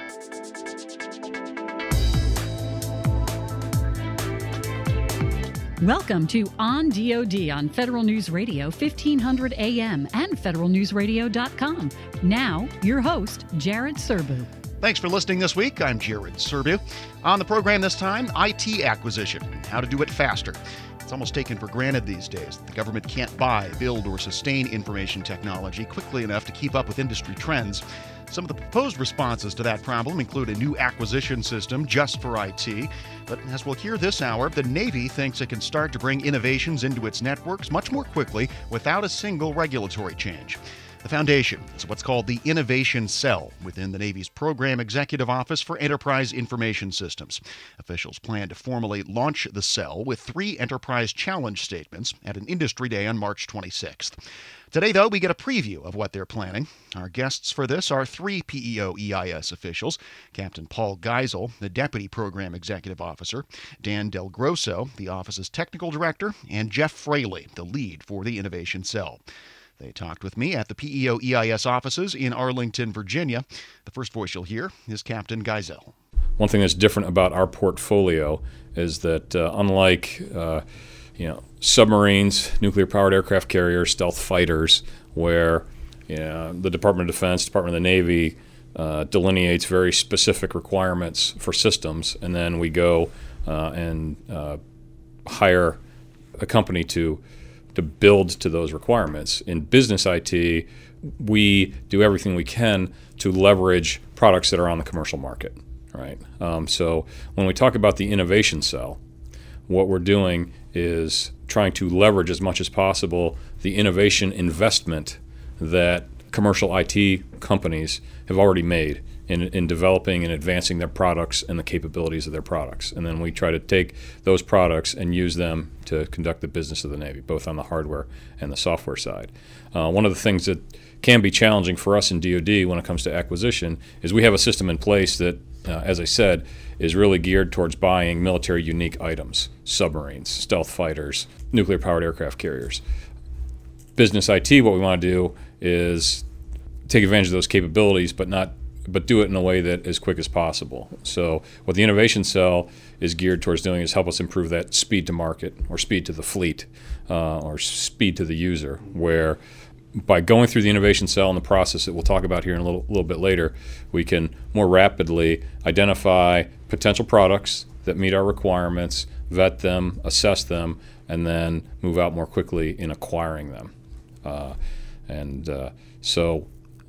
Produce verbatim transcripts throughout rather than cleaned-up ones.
Welcome to On D O D on Federal News Radio fifteen hundred A M and federal news radio dot com. Now, your host, Jared Serbu. Thanks for listening this week. I'm Jared Serbu. On the program this time, I T acquisition and how to do it faster. It's almost taken for granted these days that the government can't buy, build, or sustain information technology quickly enough to keep up with industry trends. Some of the proposed responses to that problem include a new acquisition system just for I T. But as we'll hear this hour, the Navy thinks it can start to bring innovations into its networks much more quickly without a single regulatory change. The foundation is what's called the Innovation Cell within the Navy's Program Executive Office for Enterprise Information Systems. Officials plan to formally launch the cell with three enterprise challenge statements at an industry day on March twenty-sixth. Today, though, we get a preview of what they're planning. Our guests for this are three P E O E I S officials: Captain Paul Geisel, the Deputy Program Executive Officer, Dan Del Grosso, the office's Technical Director, and Jeff Fraley, the lead for the Innovation Cell. They talked with me at the P E O E I S offices in Arlington, Virginia. The first voice you'll hear is Captain Geisel. One thing that's different about our portfolio is that uh, unlike uh, you know, submarines, nuclear-powered aircraft carriers, stealth fighters, where you know, the Department of Defense, Department of the Navy uh, delineates very specific requirements for systems, and then we go uh, and uh, hire a company to to build to those requirements. In business I T, we do everything we can to leverage products that are on the commercial market, right? Um, so when we talk about the Innovation Cell, what we're doing is trying to leverage as much as possible the innovation investment that commercial I T companies have already made in, in developing and advancing their products and the capabilities of their products. And then we try to take those products and use them to conduct the business of the Navy, both on the hardware and the software side. Uh, one of the things that can be challenging for us in D O D when it comes to acquisition is we have a system in place that, uh, as I said, is really geared towards buying military unique items: submarines, stealth fighters, nuclear-powered aircraft carriers. Business I T, what we want to do is take advantage of those capabilities, but not but do it in a way that is quick as possible. So what the Innovation Cell is geared towards doing is help us improve that speed to market, or speed to the fleet, uh, or speed to the user, where by going through the Innovation Cell and the process that we'll talk about here in a little, little bit later, we can more rapidly identify potential products that meet our requirements, vet them, assess them, and then move out more quickly in acquiring them. Uh, and uh, so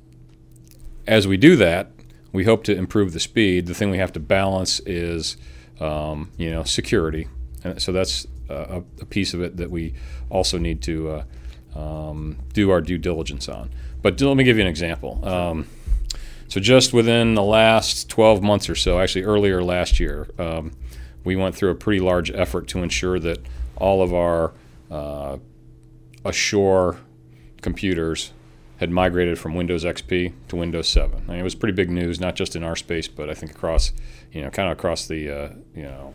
as we do that, we hope to improve the speed. The thing we have to balance is, um, you know, security. And so that's a, a piece of it that we also need to uh, um, do our due diligence on. But let me give you an example. Um, so just within the last twelve months or so, actually earlier last year, um, we went through a pretty large effort to ensure that all of our uh, ashore computers had migrated from Windows X P to Windows seven. I mean, it was pretty big news, not just in our space, but I think across, you know, kind of across the, uh, you know,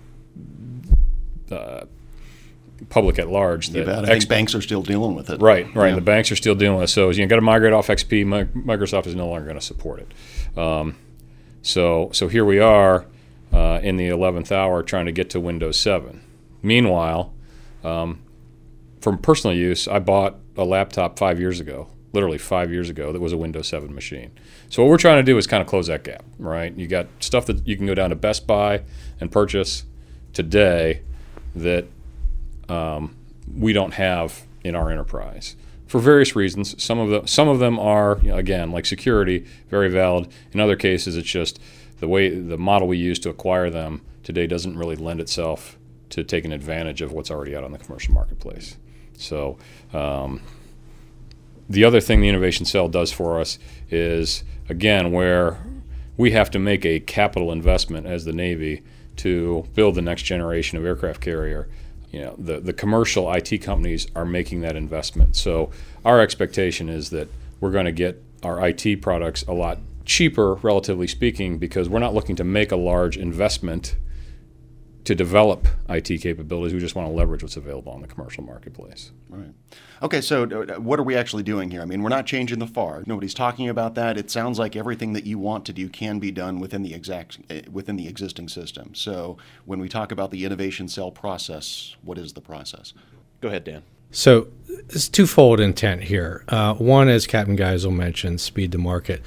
uh, public at large. That yeah, I think X- banks are still dealing with it. Right, right. Yeah. The banks are still dealing with it. So you got to migrate off X P. My, Microsoft is no longer going to support it. Um, so, so here we are uh, in the eleventh hour trying to get to Windows seven. Meanwhile, um, from personal use, I bought a laptop five years ago. Literally five years ago, that was a Windows seven machine. So what we're trying to do is kind of close that gap, right? You got stuff that you can go down to Best Buy and purchase today that um, we don't have in our enterprise for various reasons. Some of the some of them are, you know, again, like security, very valid. In other cases, it's just the way the model we use to acquire them today doesn't really lend itself to taking advantage of what's already out on the commercial marketplace. So. Um, The other thing the Innovation Cell does for us is, again, where we have to make a capital investment as the Navy to build the next generation of aircraft carrier. You know, the, the commercial I T companies are making that investment. So our expectation is that we're going to get our I T products a lot cheaper, relatively speaking, because we're not looking to make a large investment to develop I T capabilities. We just want to leverage what's available on the commercial marketplace. Right. Okay, so uh, what are we actually doing here? I mean, we're not changing the F A R. Nobody's talking about that. It sounds like everything that you want to do can be done within the exact uh, within the existing system. So when we talk about the innovation cell process, what is the process? Go ahead, Dan. So it's twofold intent here. Uh, one, as Captain Geisel mentioned, speed to market.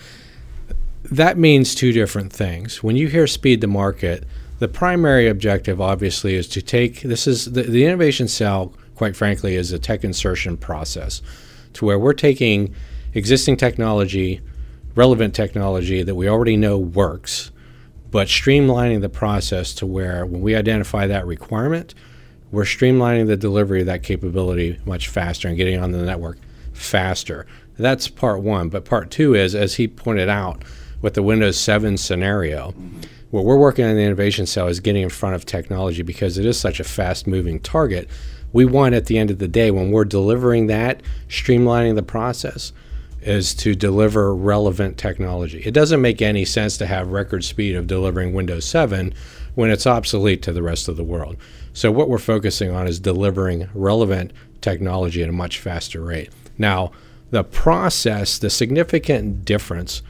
That means two different things. When you hear speed to market, the primary objective, obviously, is to take, this is, the, the innovation cell, quite frankly, is a tech insertion process to where we're taking existing technology, relevant technology that we already know works, but streamlining the process to where when we identify that requirement, we're streamlining the delivery of that capability much faster and getting on the network faster. That's part one. But part two is, as he pointed out, with the Windows seven scenario, mm-hmm. what we're working on in the innovation cell is getting in front of technology because it is such a fast-moving target. We want, at the end of the day, when we're delivering that, streamlining the process, is to deliver relevant technology. It doesn't make any sense to have record speed of delivering Windows seven when it's obsolete to the rest of the world. So what we're focusing on is delivering relevant technology at a much faster rate. Now, the process, the significant difference,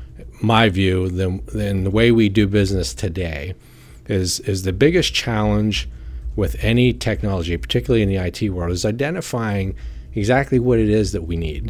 my view, than, than the way we do business today is, is the biggest challenge with any technology, particularly in the I T world, is identifying exactly what it is that we need.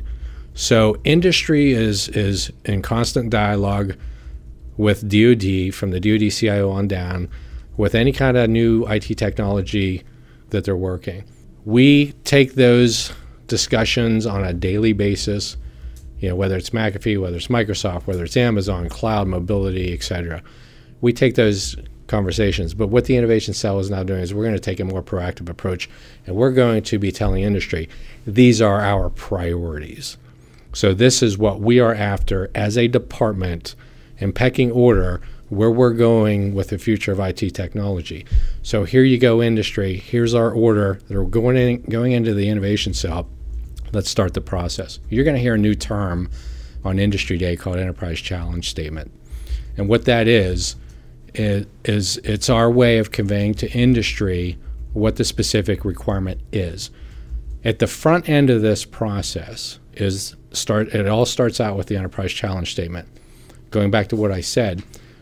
So industry is is in constant dialogue with D O D, from the D O D C I O on down, with any kind of new I T technology that they're working. We take those discussions on a daily basis, you know, whether it's McAfee, whether it's Microsoft, whether it's Amazon, cloud, mobility, et cetera. We take those conversations. But what the Innovation Cell is now doing is we're going to take a more proactive approach, and we're going to be telling industry, these are our priorities. So this is what we are after as a department in pecking order, where we're going with the future of I T technology. So here you go, industry. Here's our order that are going in, going into the Innovation Cell. Let's start the process. You're going to hear a new term on Industry Day called Enterprise Challenge Statement. And what that is, is, is it's our way of conveying to industry what the specific requirement is. At the front end of this process is start. It all starts out with the Enterprise Challenge Statement. Going back to what I said,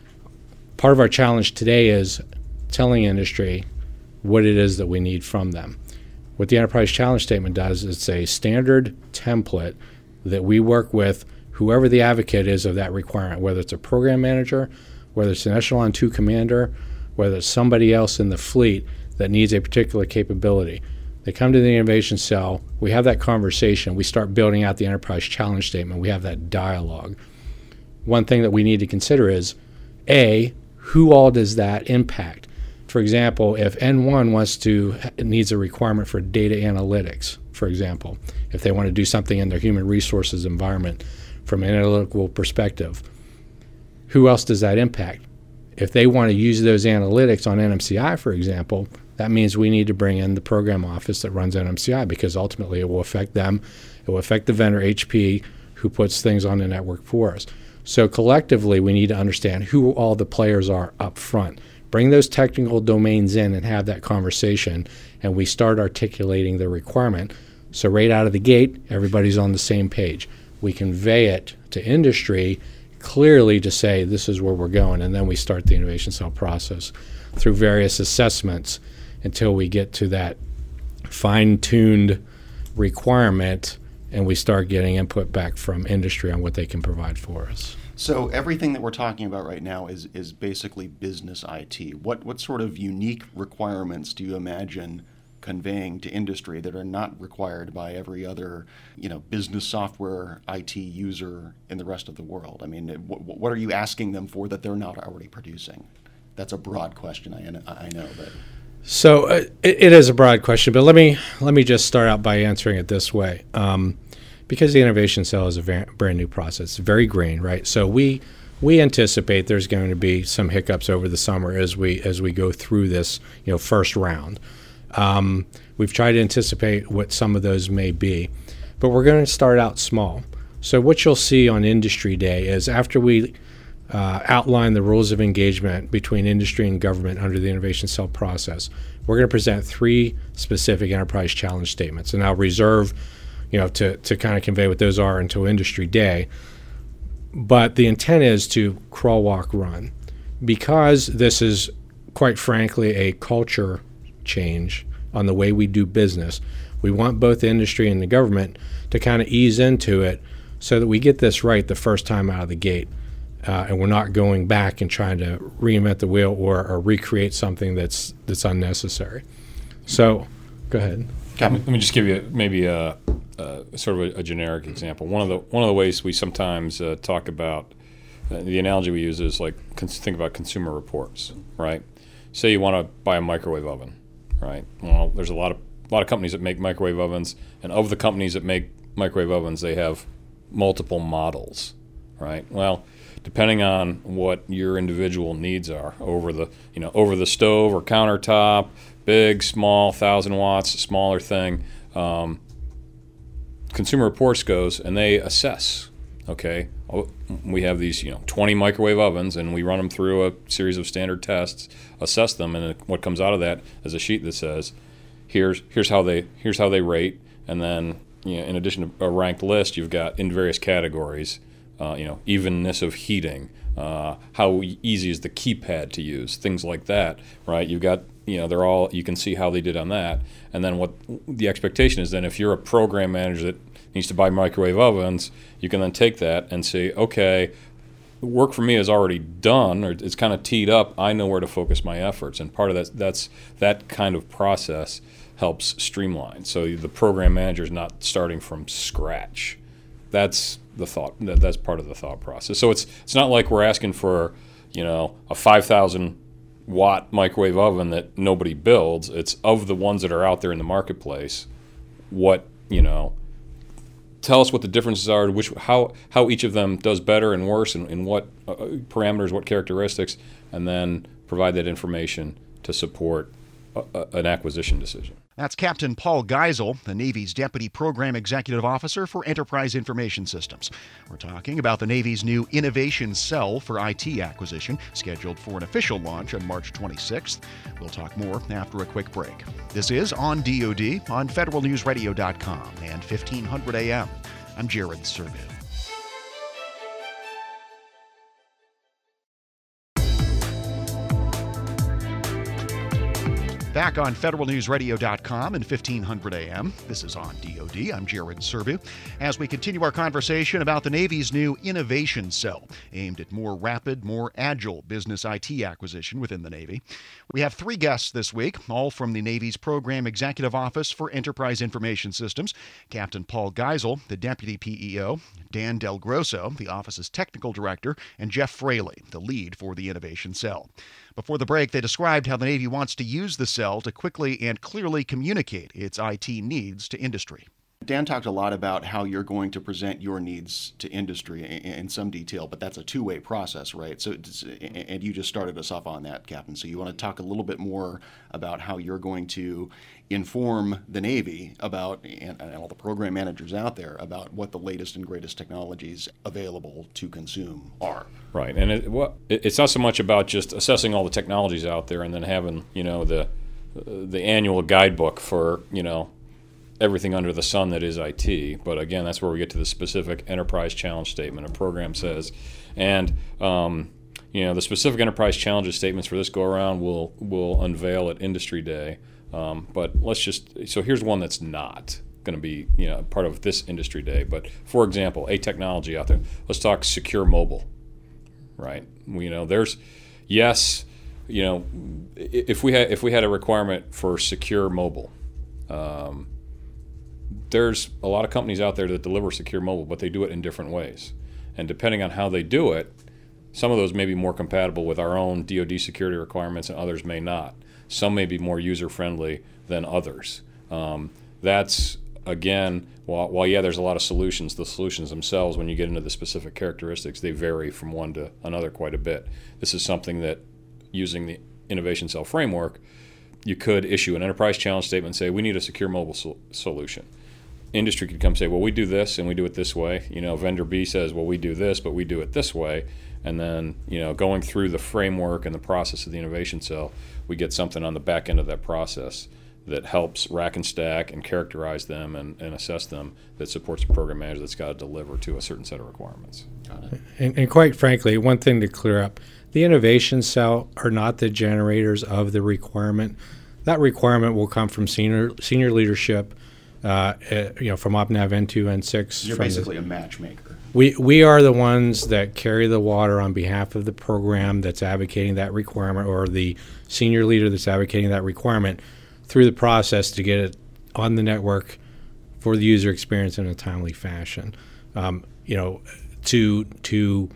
part of our challenge today is telling industry what it is that we need from them. What the Enterprise Challenge Statement does is it's a standard template that we work with whoever the advocate is of that requirement, whether it's a program manager, whether it's an Echelon two commander, whether it's somebody else in the fleet that needs a particular capability. They come to the Innovation Cell, we have that conversation, we start building out the Enterprise Challenge Statement, we have that dialogue. One thing that we need to consider is, A, who all does that impact? For example, if N one wants to needs a requirement for data analytics, for example, if they want to do something in their human resources environment from an analytical perspective, who else does that impact? If they want to use those analytics on N M C I, for example, that means we need to bring in the program office that runs N M C I, because ultimately it will affect them. It will affect the vendor, H P, who puts things on the network for us. So collectively, we need to understand who all the players are up front. Bring those technical domains in and have that conversation, and we start articulating the requirement. So right out of the gate, everybody's on the same page. We convey it to industry clearly to say this is where we're going, and then we start the Innovation Cell process through various assessments until we get to that fine-tuned requirement, and we start getting input back from industry on what they can provide for us. So everything that we're talking about right now is is basically business I T. What what sort of unique requirements do you imagine conveying to industry that are not required by every other, you know, business software I T user in the rest of the world? I mean, what, what are you asking them for that they're not already producing? That's a broad question, I, I know, but... So uh, it, it is a broad question, but let me let me just start out by answering it this way. Um, because the Innovation Cell is a very, brand new process, it's very green, right? So we we anticipate there's going to be some hiccups over the summer as we as we go through this, you know, first round. Um, we've tried to anticipate what some of those may be, but we're going to start out small. So what you'll see on Industry Day is after we uh, outline the rules of engagement between industry and government under the Innovation Cell process. We're going to present three specific enterprise challenge statements, and I'll reserve, you know, to, to kind of convey what those are until Industry Day. But the intent is to crawl, walk, run. Because this is, quite frankly, a culture change on the way we do business, we want both the industry and the government to kind of ease into it so that we get this right the first time out of the gate. Uh, and we're not going back and trying to reinvent the wheel or, or recreate something that's that's unnecessary. So, go ahead. Let me, let me just give you maybe a, a sort of a, a generic example. One of the one of the ways we sometimes uh, talk about uh, the analogy we use is like cons- think about consumer reports, right? Say you want to buy a microwave oven, right? Well, there's a lot of a lot of companies that make microwave ovens, and of the companies that make microwave ovens, they have multiple models, right? Well, depending on what your individual needs are over the, you know, over the stove or countertop, big, small, thousand watts, smaller thing, um, Consumer Reports goes and they assess. Okay, we have these, you know, twenty microwave ovens, and we run them through a series of standard tests, assess them, and what comes out of that is a sheet that says, here's here's how they here's how they rate, and then, you know, in addition to a ranked list, you've got in various categories, uh, you know, evenness of heating, uh, how easy is the keypad to use, things like that, right? You've got, you know, they're all, you can see how they did on that, and then what the expectation is then if you're a program manager that needs to buy microwave ovens, you can then take that and say, okay, work for me is already done, or it's kind of teed up. I know where to focus my efforts, and part of that, that's that kind of process helps streamline. So the program manager is not starting from scratch. That's the thought. That's part of the thought process. So it's it's not like we're asking for, you know, a five thousand watt microwave oven that nobody builds. It's of the ones that are out there in the marketplace. What, you know. Tell us what the differences are, which how how each of them does better and worse, and, and what uh, parameters, what characteristics, and then provide that information to support a, a, an acquisition decision. That's Captain Paul Geisel, the Navy's Deputy Program Executive Officer for Enterprise Information Systems. We're talking about the Navy's new Innovation Cell for I T acquisition, scheduled for an official launch on March twenty-sixth. We'll talk more after a quick break. This is On D O D on Federal News Radio dot com and fifteen hundred A M. I'm Jared Serviu. Back on Federal News Radio dot com and fifteen hundred A M. This is On D O D. I'm Jared Serviu. As we continue our conversation about the Navy's new Innovation Cell, aimed at more rapid, more agile business I T acquisition within the Navy. We have three guests this week, all from the Navy's Program Executive Office for Enterprise Information Systems. Captain Paul Geisel, the Deputy P E O, Dan Del Grosso, the office's Technical Director, and Jeff Fraley, the lead for the Innovation Cell. Before the break, they described how the Navy wants to use the cell to quickly and clearly communicate its I T needs to industry. Dan talked a lot about how you're going to present your needs to industry in some detail, but that's a two-way process, right? So, and you just started us off on that, Captain. So you want to talk a little bit more about how you're going to inform the Navy about, and, and all the program managers out there, about what the latest and greatest technologies available to consume are. Right, and it, well, it's not so much about just assessing all the technologies out there and then having, you know, the the annual guidebook for, you know, everything under the sun that is I T. But again, that's where we get to the specific enterprise challenge statement. A program says, and um, you know, the specific enterprise challenges statements for this go around will will unveil at Industry Day. Um, but let's just so here's one that's not going to be, you know, part of this Industry Day. But for example, a technology out there. Let's talk secure mobile. Right. You know, there's yes. You know, if we had if we had a requirement for secure mobile. Um, There's a lot of companies out there that deliver secure mobile, but they do it in different ways. And depending on how they do it, some of those may be more compatible with our own D O D security requirements and others may not. Some may be more user-friendly than others. Um, that's, again, while, while, yeah, there's a lot of solutions, the solutions themselves, when you get into the specific characteristics, they vary from one to another quite a bit. This is something that, using the Innovation Cell framework, you could issue an enterprise challenge statement and say, we need a secure mobile sol- solution. Industry could come say, well, we do this and we do it this way. You know, vendor B says, well, we do this, but we do it this way. And then, you know, going through the framework and the process of the innovation cell, we get something on the back end of that process that helps rack and stack and characterize them and, and assess them, that supports the program manager that's got to deliver to a certain set of requirements. Got it. And, and quite frankly, one thing to clear up, the innovation cell are not the generators of the requirement. That requirement will come from senior senior leadership, uh, uh, you know, from OpNav N two, N six. You're from basically the, a matchmaker. We we are the ones that carry the water on behalf of the program that's advocating that requirement, or the senior leader that's advocating that requirement, through the process to get it on the network for the user experience in a timely fashion. Um, you know, to to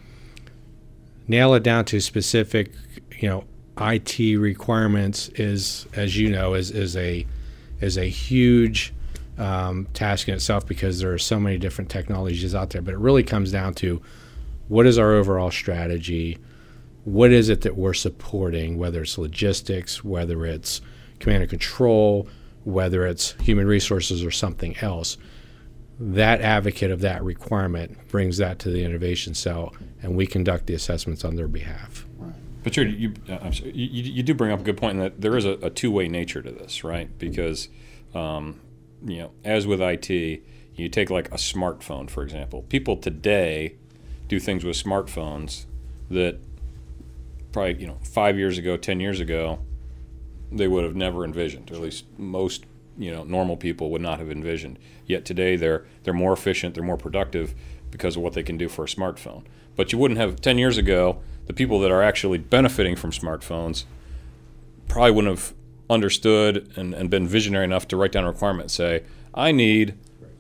nail it down to specific, you know, I T requirements is, as you know, is is a is a huge um, task in itself, because there are so many different technologies out there. But it really comes down to, what is our overall strategy? What is it that we're supporting, whether it's logistics, whether it's command and control, whether it's human resources or something else. That advocate of that requirement brings that to the innovation cell, and we conduct the assessments on their behalf. But you, you, uh, I'm sorry, you, you do bring up a good point in that there is a, a two-way nature to this, right? Because, um, you know, as with I T, you take like a smartphone, for example. People today do things with smartphones that probably, you know, five years ago, ten years ago, they would have never envisioned, or at least most, you know, normal people would not have envisioned. Yet today they're they're more efficient, they're more productive because of what they can do for a smartphone. But you wouldn't have, ten years ago, the people that are actually benefiting from smartphones probably wouldn't have understood and, and been visionary enough to write down a requirement and say, I need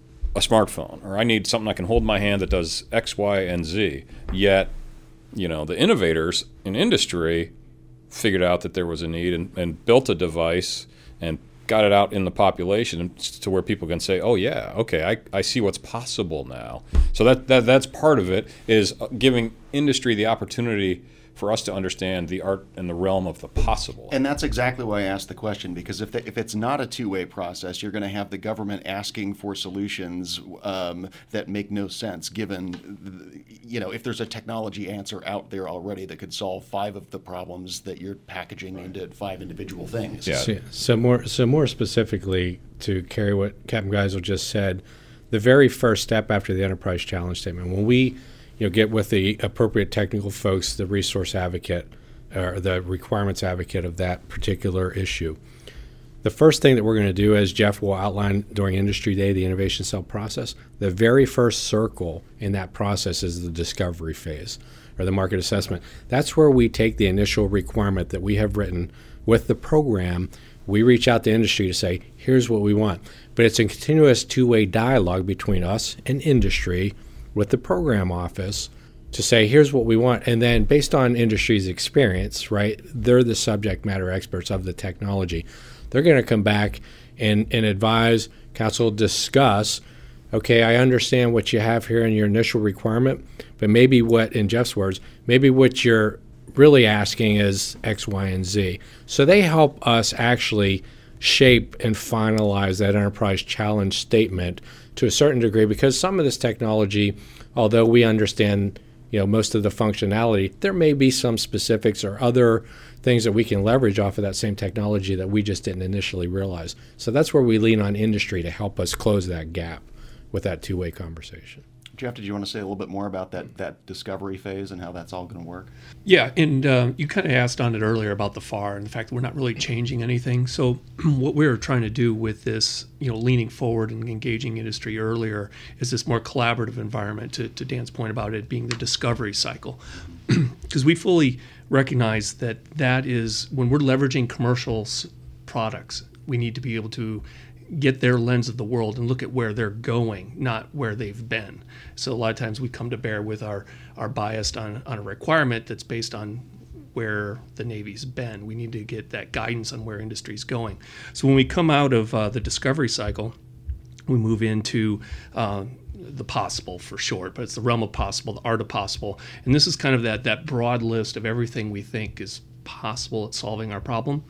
a smartphone, or I need something I can hold in my hand that does X, Y, and Z. Yet, you know, the innovators in industry figured out that there was a need and, and built a device and got it out in the population to where people can say, oh yeah, okay, I, I see what's possible now. So that, that that's part of it, is giving industry the opportunity for us to understand the art and the realm of the possible. And that's exactly why I asked the question, because if the, if it's not a two-way process, you're going to have the government asking for solutions um, that make no sense, given, you know, if there's a technology answer out there already that could solve five of the problems that you're packaging right. into five individual things. Yeah. So, so more so more specifically, to carry what Captain Geisel just said, the very first step after the enterprise challenge statement, when we you know, get with the appropriate technical folks, the resource advocate, or the requirements advocate of that particular issue. The first thing that we're going to do, as Jeff will outline during Industry Day, the innovation cell process, the very first circle in that process is the discovery phase, or the market assessment. That's where we take the initial requirement that we have written with the program. We reach out to industry to say, here's what we want. But it's a continuous two-way dialogue between us and industry with the program office to say, here's what we want. And then based on industry's experience, right, they're the subject matter experts of the technology. They're going to come back and, and advise, counsel, discuss, okay, I understand what you have here in your initial requirement, but maybe what, in Jeff's words, maybe what you're really asking is X, Y, and Z. So they help us actually shape and finalize that enterprise challenge statement to a certain degree, because some of this technology, although we understand, you know, most of the functionality, there may be some specifics or other things that we can leverage off of that same technology that we just didn't initially realize. So that's where we lean on industry to help us close that gap with that two-way conversation. Jeff, did you want to say a little bit more about that, that discovery phase and how that's all going to work? Yeah, and uh, you kind of asked on it earlier about the F A R and the fact that we're not really changing anything. So what we're trying to do with this, you know, leaning forward and engaging industry earlier is this more collaborative environment, to, to Dan's point about it being the discovery cycle. Because we fully recognize that that is, when we're leveraging commercial products, we need to be able to get their lens of the world and look at where they're going, not where they've been. So a lot of times we come to bear with our, our bias on, on a requirement that's based on where the Navy's been. We need to get that guidance on where industry's going. So when we come out of uh, the discovery cycle, we move into uh, the possible, for short, but it's the realm of possible, the art of possible. And this is kind of that, that broad list of everything we think is possible at solving our problem.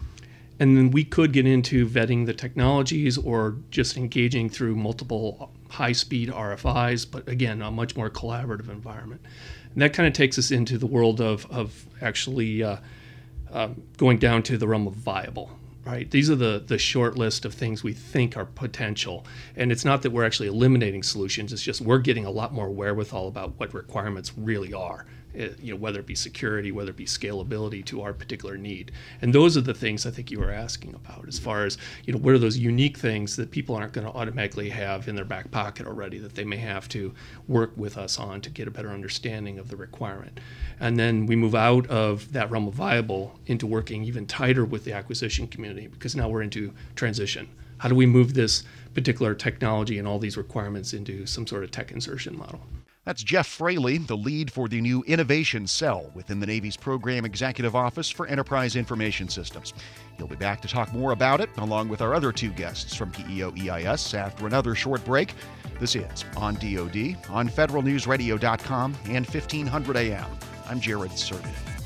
And then we could get into vetting the technologies or just engaging through multiple high-speed R F Is, but again, a much more collaborative environment. And that kind of takes us into the world of, of actually uh, um, going down to the realm of viable. Right. These are the, the short list of things we think are potential. And it's not that we're actually eliminating solutions. It's just we're getting a lot more wherewithal about what requirements really are, it, you know, whether it be security, whether it be scalability to our particular need. And those are the things I think you were asking about as far as, you know, what are those unique things that people aren't going to automatically have in their back pocket already that they may have to work with us on to get a better understanding of the requirement. And then we move out of that realm of viable into working even tighter with the acquisition community, because now we're into transition. How do we move this particular technology and all these requirements into some sort of tech insertion model? That's Jeff Fraley, the lead for the new Innovation Cell within the Navy's Program Executive Office for Enterprise Information Systems. He'll be back to talk more about it, along with our other two guests from P E O E I S after another short break. This is On D O D on federal news radio dot com and fifteen hundred A M. I'm Jared Serby.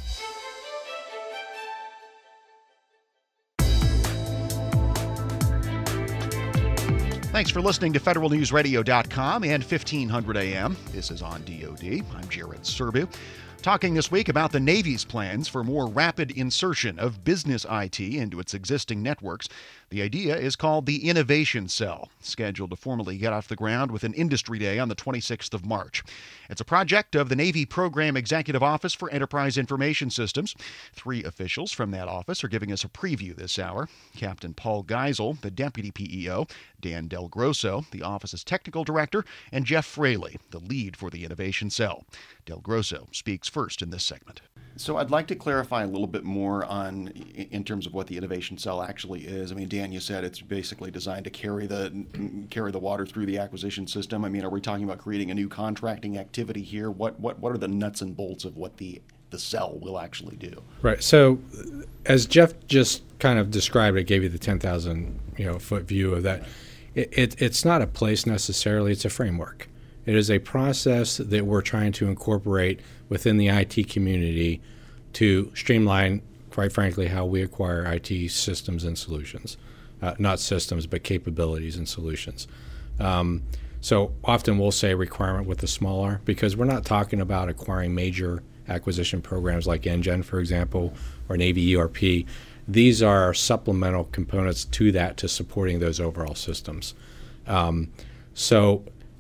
Thanks for listening to federal news radio dot com and fifteen hundred A M. This is On D O D. I'm Jared Serbu. Talking this week about the Navy's plans for more rapid insertion of business I T into its existing networks. The idea is called the Innovation Cell, scheduled to formally get off the ground with an Industry Day on the twenty-sixth of March. It's a project of the Navy Program Executive Office for Enterprise Information Systems. Three officials from that office are giving us a preview this hour. Captain Paul Geisel, the Deputy P E O, Dan Del Grosso, the office's Technical Director, and Jeff Fraley, the lead for the Innovation Cell. Del Grosso speaks first in this segment. So I'd like to clarify a little bit more on, in terms of what the Innovation Cell actually is. I mean, Dan, you said it's basically designed to carry the carry the water through the acquisition system. I mean, are we talking about creating a new contracting activity here? What what what are the nuts and bolts of what the the cell will actually do? Right. So, as Jeff just kind of described, it gave you the ten thousand you know foot view of that. It, it it's not a place necessarily; it's a framework. It is a process that we're trying to incorporate within the I T community to streamline, quite frankly, how we acquire I T systems and solutions. Uh, not systems, but capabilities and solutions. Um, so often we'll say requirement with a small r, because we're not talking about acquiring major acquisition programs like N G E N, for example, or Navy E R P. These are supplemental components to that, to supporting those overall systems. Um, so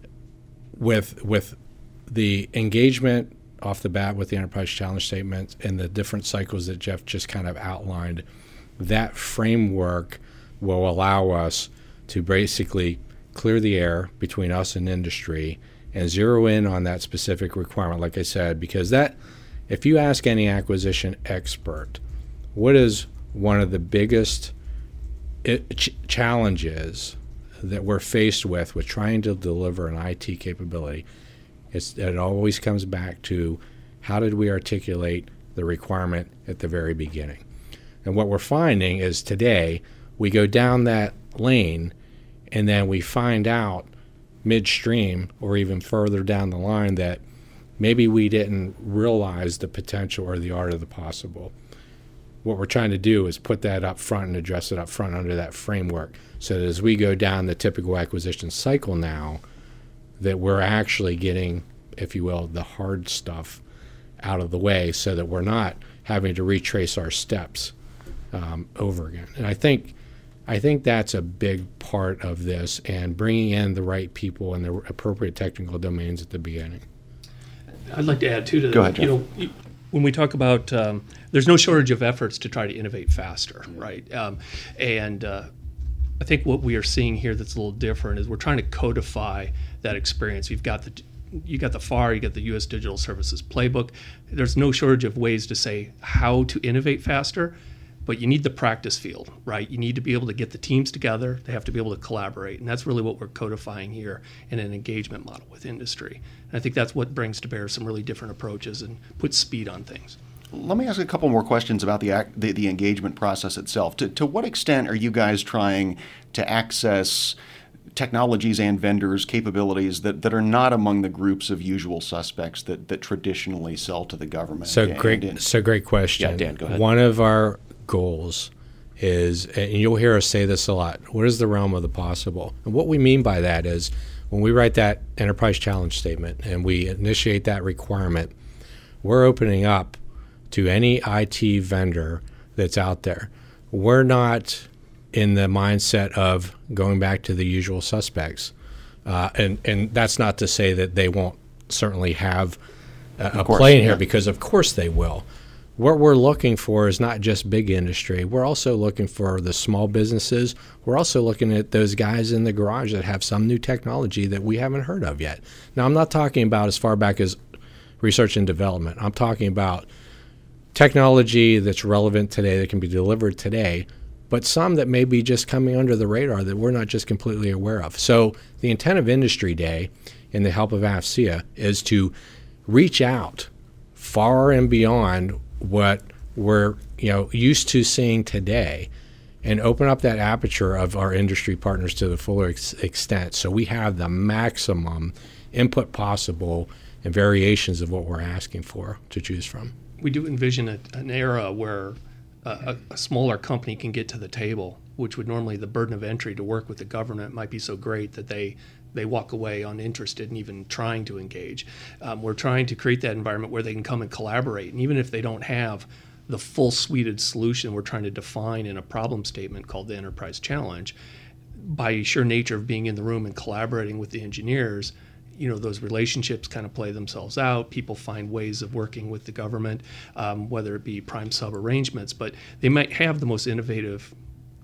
with with the engagement off the bat with the Enterprise Challenge Statement and the different cycles that Jeff just kind of outlined, that framework will allow us to basically clear the air between us and industry and zero in on that specific requirement, like I said, because that, if you ask any acquisition expert, what is one of the biggest it, ch- challenges that we're faced with with trying to deliver an I T capability, it's, it always comes back to how did we articulate the requirement at the very beginning. And what we're finding is today we go down that lane and then we find out midstream or even further down the line that maybe we didn't realize the potential or the art of the possible. What we're trying to do is put that up front and address it up front under that framework, so that as we go down the typical acquisition cycle now, that we're actually getting, if you will, the hard stuff out of the way, so that we're not having to retrace our steps um, over again. And I think I think that's a big part of this, and bringing in the right people and the appropriate technical domains at the beginning. I'd like to add too to that. Go ahead, Jeff. You know, when we talk about, um, there's no shortage of efforts to try to innovate faster, right? Um, and uh, I think what we are seeing here that's a little different is we're trying to codify that experience. You've got the you got the F A R, you got the U S Digital Services Playbook. There's no shortage of ways to say how to innovate faster, but you need the practice field, right? You need to be able to get the teams together. They have to be able to collaborate, and that's really what we're codifying here in an engagement model with industry. And I think that's what brings to bear some really different approaches and puts speed on things. Let me ask a couple more questions about the act, the, the engagement process itself. To, to what extent are you guys trying to access technologies and vendors, capabilities that, that are not among the groups of usual suspects that, that traditionally sell to the government? So and, great, and, so great question. Yeah, Dan, go ahead. One of our goals is, and you'll hear us say this a lot, what is the realm of the possible? And what we mean by that is when we write that Enterprise Challenge Statement and we initiate that requirement, we're opening up to any I T vendor that's out there. We're not in the mindset of going back to the usual suspects. Uh, and, and that's not to say that they won't certainly have a, a course, play in here, yeah. because of course they will. What we're looking for is not just big industry. We're also looking for the small businesses. We're also looking at those guys in the garage that have some new technology that we haven't heard of yet. Now, I'm not talking about as far back as research and development. I'm talking about technology that's relevant today, that can be delivered today, but some that may be just coming under the radar that we're not just completely aware of. So the intent of Industry Day, in the help of A F C E A, is to reach out far and beyond what we're you know used to seeing today, and open up that aperture of our industry partners to the fuller ex- extent, so we have the maximum input possible and variations of what we're asking for to choose from. We do envision a, an era where a, a smaller company can get to the table, which would normally, the burden of entry to work with the government might be so great that they they walk away uninterested in even trying to engage. Um, we're trying to create that environment where they can come and collaborate. And even if they don't have the full suited solution we're trying to define in a problem statement called the Enterprise Challenge, by sheer nature of being in the room and collaborating with the engineers, you know, those relationships kind of play themselves out. People find ways of working with the government, um, whether it be prime sub arrangements, but they might have the most innovative,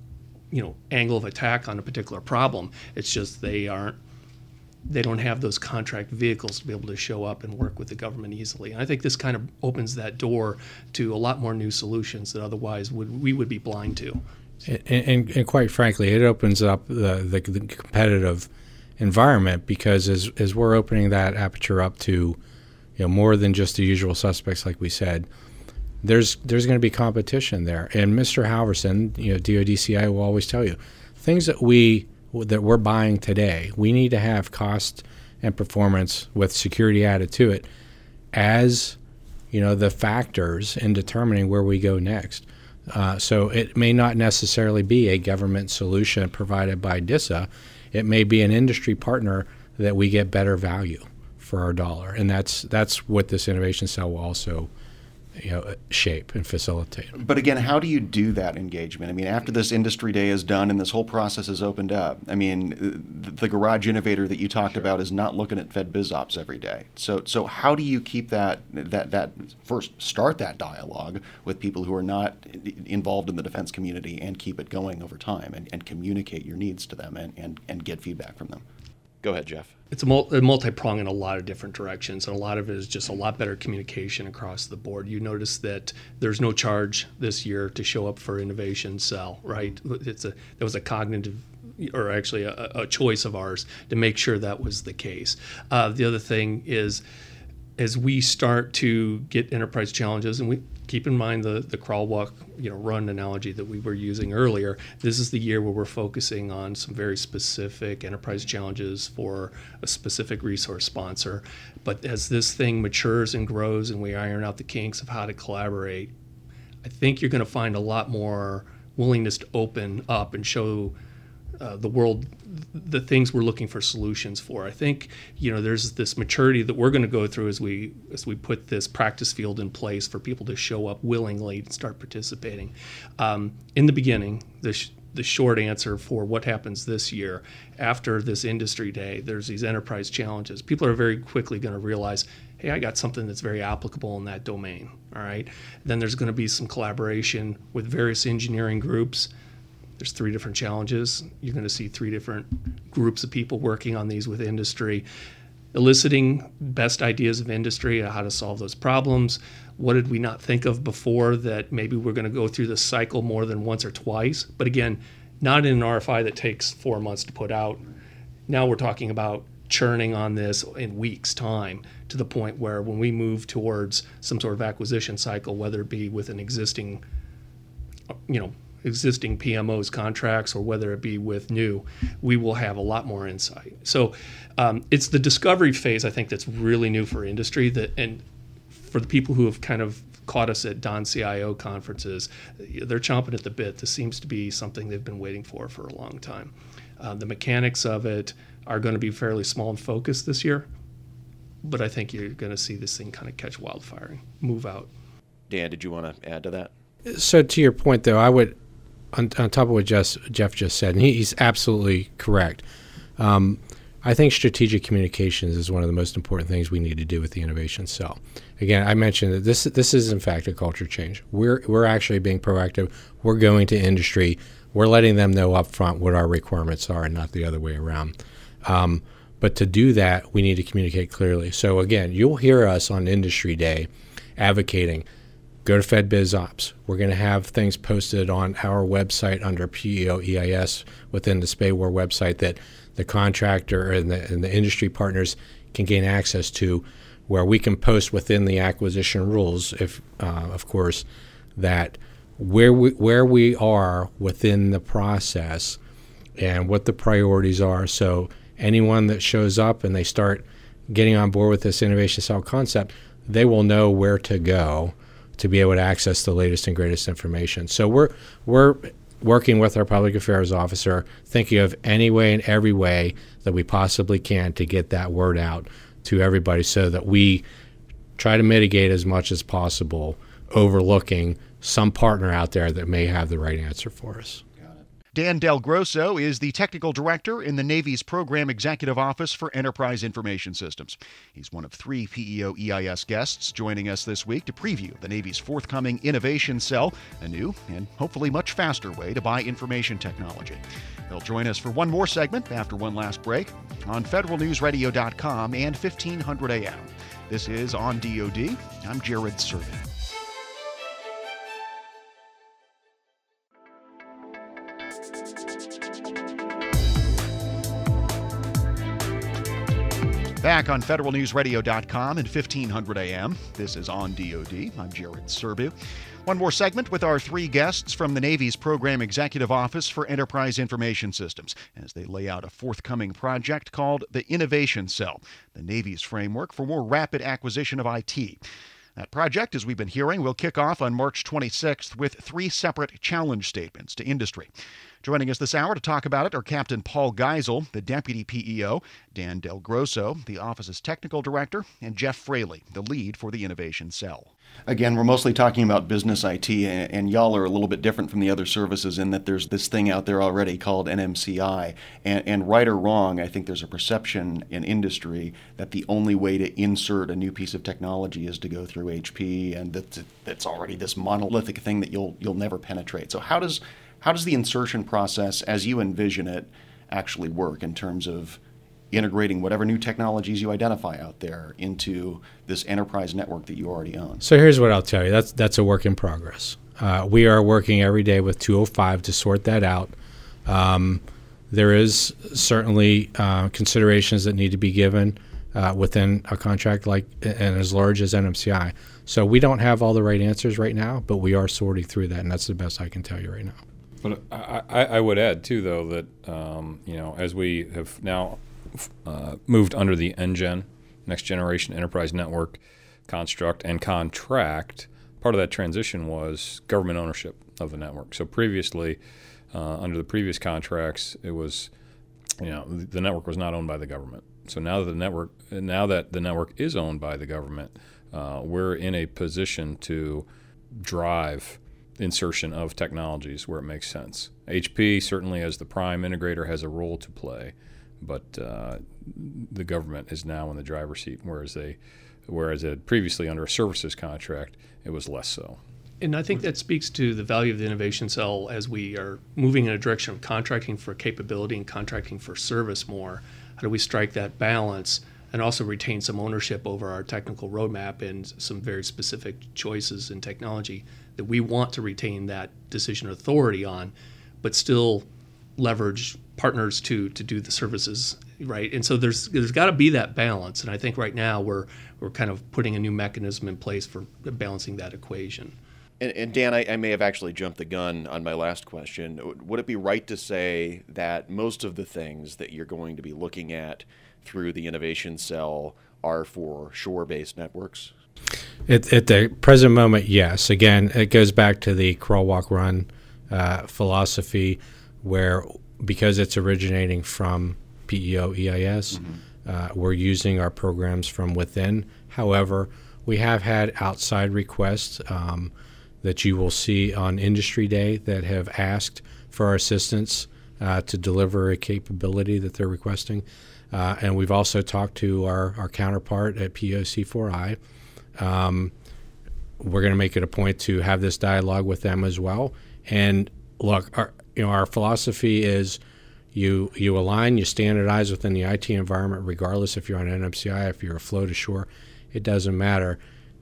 you know, angle of attack on a particular problem. It's just they aren't, they don't have those contract vehicles to be able to show up and work with the government easily. And I think this kind of opens that door to a lot more new solutions that otherwise would we would be blind to. And, and, and quite frankly, it opens up the, the, the competitive environment, because as as we're opening that aperture up to, you know, more than just the usual suspects, like we said, there's there's going to be competition there. And Mister Halverson, you know, D O D C I will always tell you, things that we that we're buying today, we need to have cost and performance with security added to it as, you know, the factors in determining where we go next. Uh, so it may not necessarily be a government solution provided by D I S A. It may be an industry partner that we get better value for our dollar, and that's that's what this innovation cell will also, you know, shape and facilitate. But again, how do you do that engagement? I mean, after this Industry Day is done and this whole process is opened up, I mean, the, the garage innovator that you talked sure. about is not looking at Fed BizOps every day. So, so how do you keep that that that first start that dialogue with people who are not involved in the defense community and keep it going over time and, and communicate your needs to them and, and, and get feedback from them? Go ahead, Jeff. It's a, mul- a multi-prong in a lot of different directions, and a lot of it is just a lot better communication across the board. You notice that there's no charge this year to show up for Innovation Cell, right? It's a that was a cognitive, or actually a, a choice of ours to make sure that was the case. Uh, the other thing is, as we start to get enterprise challenges, and we keep in mind the the crawl, walk, you know, run analogy that we were using earlier, this is the year where we're focusing on some very specific enterprise challenges for a specific resource sponsor. But as this thing matures and grows and we iron out the kinks of how to collaborate, I think you're going to find a lot more willingness to open up and show Uh, the world the things we're looking for solutions for. I think, you know, there's this maturity that we're going to go through as we as we put this practice field in place for people to show up willingly and start participating. Um, in the beginning, the sh- the short answer for what happens this year after this Industry Day, there's these enterprise challenges. People are very quickly going to realize, hey, I got something that's very applicable in that domain. All right. Then there's going to be some collaboration with various engineering groups. There's three different challenges. You're going to see three different groups of people working on these with industry, eliciting best ideas of industry on how to solve those problems. What did we not think of before that maybe we're going to go through this cycle more than once or twice? But again, not in an R F I that takes four months to put out. Now we're talking about churning on this in weeks' time to the point where when we move towards some sort of acquisition cycle, whether it be with an existing, you know, existing P M Os contracts or whether it be with new, we will have a lot more insight. So um, it's the discovery phase, I think, that's really new for industry, that, and for the people who have kind of caught us at D O N C I O conferences, they're chomping at the bit. This seems to be something they've been waiting for for a long time. Uh, the mechanics of it are going to be fairly small and focused this year. but I think you're going to see this thing kind of catch wildfire and move out. Dan, did you want to add to that? So to your point, though, I would, on, on top of what Jeff, Jeff just said, and he, he's absolutely correct. Um, I think strategic communications is one of the most important things we need to do with the innovation cell. Again, I mentioned that this this is in fact a culture change. We're we're actually being proactive. We're going to industry. We're letting them know up front what our requirements are, and not the other way around. Um, but to do that, we need to communicate clearly. So again, you'll hear us on Industry Day advocating. Go to FedBizOps. We're going to have things posted on our website under P E O E I S within the SPAWAR website that the contractor and the, and the industry partners can gain access to, where we can post within the acquisition rules, if uh, of course, that where we where we are within the process and what the priorities are. So anyone that shows up and they start getting on board with this innovation cell concept, they will know where to go to be able to access the latest and greatest information. So we're we're working with our public affairs officer, thinking of any way and every way that we possibly can to get that word out to everybody, so that we try to mitigate as much as possible overlooking some partner out there that may have the right answer for us. Dan Del Grosso is the Technical Director in the Navy's Program Executive Office for Enterprise Information Systems. He's one of three P E O E I S guests joining us this week to preview the Navy's forthcoming Innovation Cell, a new and hopefully much faster way to buy information technology. They'll join us for one more segment after one last break on federal news radio dot com and fifteen hundred A M. This is On D O D. I'm Jared Serby. Back on federal news radio dot com and fifteen hundred A M. This is On D O D. I'm Jared Serbu. One more segment with our three guests from the Navy's Program Executive Office for Enterprise Information Systems as they lay out a forthcoming project called the Innovation Cell, the Navy's framework for more rapid acquisition of I T. That project, as we've been hearing, will kick off on March twenty-sixth with three separate challenge statements to industry. Joining us this hour to talk about it are Captain Paul Geisel, the Deputy P E O, Dan Del Grosso, the office's Technical Director, and Jeff Fraley, the lead for the Innovation Cell. Again, we're mostly talking about business I T, and, and y'all are a little bit different from the other services in that there's this thing out there already called N M C I. And, and right or wrong, I think there's a perception in industry that the only way to insert a new piece of technology is to go through H P, and that that's already this monolithic thing that you'll you'll never penetrate. So how does how does the insertion process, as you envision it, actually work in terms of integrating whatever new technologies you identify out there into this enterprise network that you already own? So here's what I'll tell you. That's that's a work in progress. Uh, we are working every day with two oh five to sort that out. Um, there is certainly uh, considerations that need to be given uh, within a contract like and as large as N M C I. So we don't have all the right answers right now, but we are sorting through that, and that's the best I can tell you right now. But I, I, I would add, too, though, that, um, you know, as we have now uh, moved under the N G E N, Next Generation Enterprise Network construct and contract, part of that transition was government ownership of the network. So previously, uh, under the previous contracts, it was, you know, the network was not owned by the government. So now that the network, now that the network is owned by the government, uh, we're in a position to drive insertion of technologies where it makes sense. H P certainly, as the prime integrator, has a role to play, but uh, the government is now in the driver's seat, whereas they, whereas it previously under a services contract, it was less so. And I think that speaks to the value of the Innovation Cell as we are moving in a direction of contracting for capability and contracting for service more. How do we strike that balance and also retain some ownership over our technical roadmap and some very specific choices in technology that we want to retain that decision authority on, but still leverage partners to to do the services, right? And so there's there's got to be that balance. And I think right now we're we're kind of putting a new mechanism in place for balancing that equation. And, and Dan, I, I may have actually jumped the gun on my last question. Would it be right to say that most of the things that you're going to be looking at through the Innovation Cell are for shore-based networks? At, at the present moment, yes. Again, it goes back to the crawl, walk, run uh, philosophy, where because it's originating from P E O E I S, mm-hmm. Uh, we're using our programs from within. However, we have had outside requests um, that you will see on Industry Day that have asked for our assistance uh, to deliver a capability that they're requesting. Uh, and we've also talked to our, our counterpart at P O C four I. Um, we're going to make it a point to have this dialogue with them as well. And look, our, you know, our philosophy is you you align, you standardize within the I T environment, regardless if you're on N M C I, if you're afloat ashore, it doesn't matter.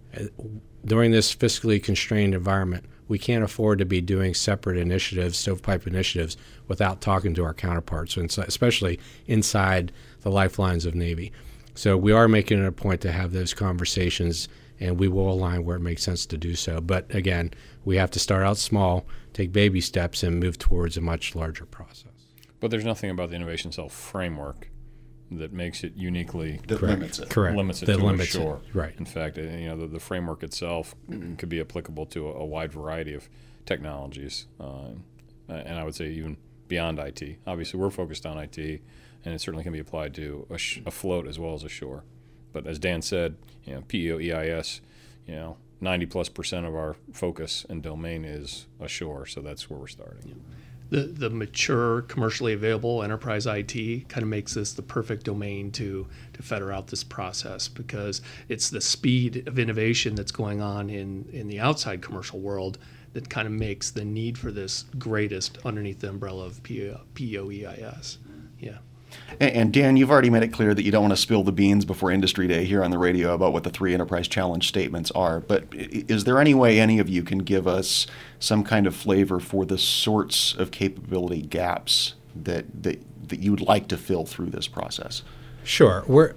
During this fiscally constrained environment, we can't afford to be doing separate initiatives, stovepipe initiatives, without talking to our counterparts, especially inside the lifelines of Navy. So we are making it a point to have those conversations, and we will align where it makes sense to do so. But again, we have to start out small, take baby steps, and move towards a much larger process. But there's nothing about the Innovation Cell framework that makes it uniquely that Correct. limits it. Correct. limits it that to limits ashore. It. Right. In fact, you know, the, the framework itself could be applicable to a, a wide variety of technologies, uh, and I would say even beyond I T. Obviously, we're focused on I T, and it certainly can be applied to a, sh- a float as well as ashore. But as Dan said, you know, P E O E I S, you know, ninety plus percent of our focus and domain is ashore, so that's where we're starting. Yeah. The, the mature, commercially available enterprise I T kind of makes this the perfect domain to, to feather out this process, because it's the speed of innovation that's going on in, in the outside commercial world that kind of makes the need for this greatest underneath the umbrella of P E O E I S. Yeah. And, and Dan, you've already made it clear that you don't want to spill the beans before Industry Day here on the radio about what the three Enterprise Challenge statements are. But is there any way any of you can give us some kind of flavor for the sorts of capability gaps that that, that you would like to fill through this process? Sure. We're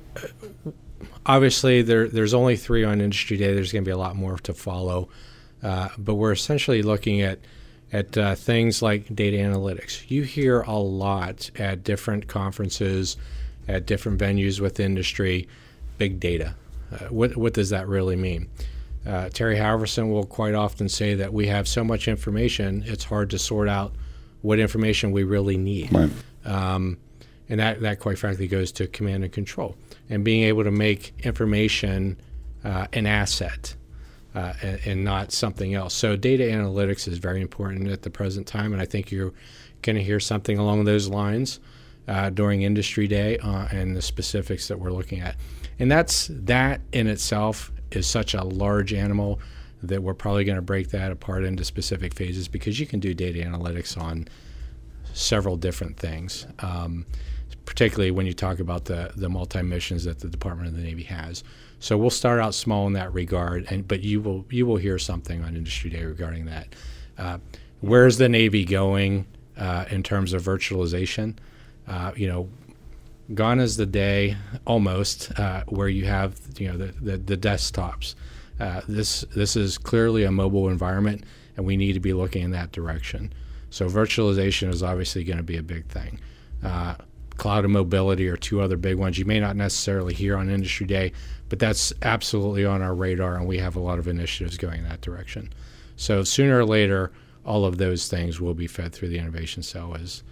obviously there. There's only three on Industry Day. There's going to be a lot more to follow, uh, but we're essentially looking at. at uh, things like data analytics. You hear a lot at different conferences, at different venues with industry, big data. Uh, what, what does that really mean? Uh, Terry Halverson will quite often say that we have so much information, it's hard to sort out what information we really need. Right. Um, and that, that, quite frankly, goes to command and control. And being able to make information uh, an asset. Uh, and, and not something else. So data analytics is very important at the present time, and I think you're going to hear something along those lines uh, during Industry Day uh, and the specifics that we're looking at. And that's that in itself is such a large animal that we're probably going to break that apart into specific phases, because you can do data analytics on several different things, um, particularly when you talk about the, the multi-missions that the Department of the Navy has. So we'll start out small in that regard, and but you will you will hear something on Industry Day regarding that. Uh, where's the Navy going uh, in terms of virtualization? Uh, you know, gone is the day almost uh, where you have you know the the, the desktops. Uh, this this is clearly a mobile environment, and we need to be looking in that direction. So virtualization is obviously going to be a big thing. Uh, Cloud and mobility are two other big ones. You may not necessarily hear on Industry Day, but that's absolutely on our radar, and we have a lot of initiatives going in that direction. So sooner or later, all of those things will be fed through the Innovation Cell as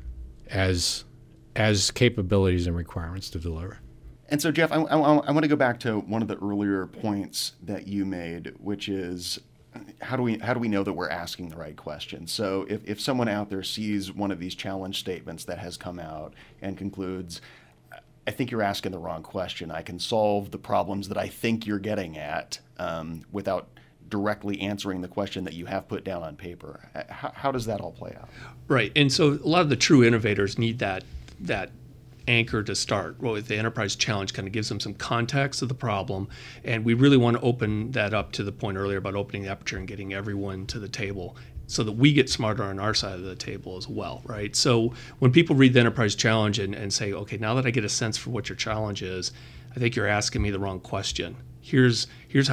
as as capabilities and requirements to deliver. And so, Jeff, I, I, I want to go back to one of the earlier points that you made, which is how do we how do we know that we're asking the right question? So if, if someone out there sees one of these challenge statements that has come out and concludes, I think you're asking the wrong question. I can solve the problems that I think you're getting at um, without directly answering the question that you have put down on paper. How, how does that all play out? Right. And so a lot of the true innovators need that that anchor to start. Well, the Enterprise Challenge kind of gives them some context of the problem, and we really want to open that up to the point earlier about opening the aperture and getting everyone to the table so that we get smarter on our side of the table as well, right? So when people read the Enterprise Challenge and, and say, okay, now that I get a sense for what your challenge is, I think you're asking me the wrong question. Here's here's how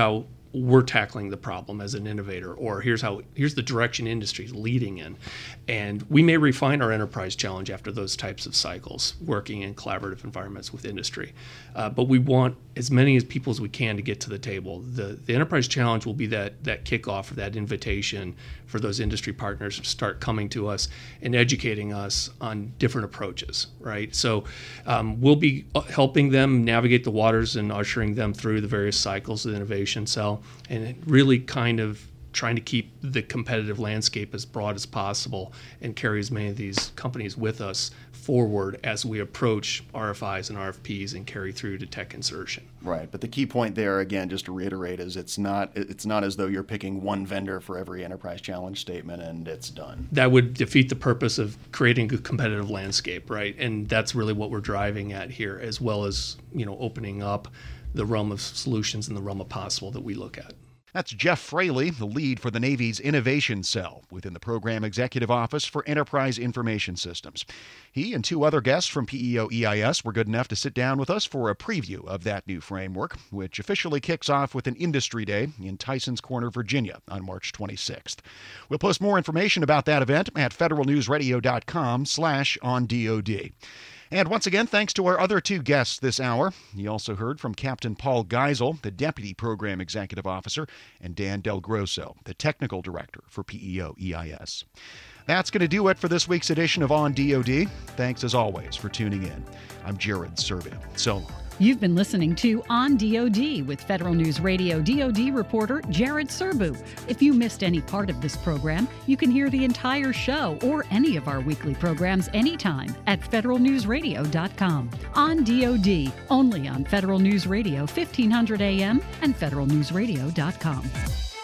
we're tackling the problem as an innovator, or here's how here's the direction industry is leading in. And we may refine our enterprise challenge after those types of cycles, working in collaborative environments with industry. Uh, but we want as many as people as we can to get to the table. The the enterprise challenge will be that that kickoff, or that invitation for those industry partners to start coming to us and educating us on different approaches, right? So um, we'll be helping them navigate the waters and ushering them through the various cycles of the innovation cell, and really kind of trying to keep the competitive landscape as broad as possible and carry as many of these companies with us forward as we approach R F Is and R F Ps and carry through to tech insertion. Right, but the key point there, again, just to reiterate, is it's not it's not as though you're picking one vendor for every enterprise challenge statement and it's done. That would defeat the purpose of creating a competitive landscape, right? And that's really what we're driving at here, as well as, you know, opening up the realm of solutions and the realm of possible that we look at. That's Jeff Fraley, the lead for the Navy's Innovation Cell within the Program Executive Office for Enterprise Information Systems. He and two other guests from P E O E I S were good enough to sit down with us for a preview of that new framework, which officially kicks off with an Industry Day in Tysons Corner, Virginia on March twenty-sixth. We'll post more information about that event at federalnewsradio.com slash on DOD. And once again, thanks to our other two guests this hour. You also heard from Captain Paul Geisel, the Deputy Program Executive Officer, and Dan Del Grosso, the Technical Director for P E O E I S. That's going to do it for this week's edition of On D O D. Thanks as always for tuning in. I'm Jared Serbu. So long. You've been listening to On D O D with Federal News Radio D O D reporter Jared Serbu. If you missed any part of this program, you can hear the entire show or any of our weekly programs anytime at federal news radio dot com. On D O D, only on Federal News Radio fifteen hundred A M and federal news radio dot com.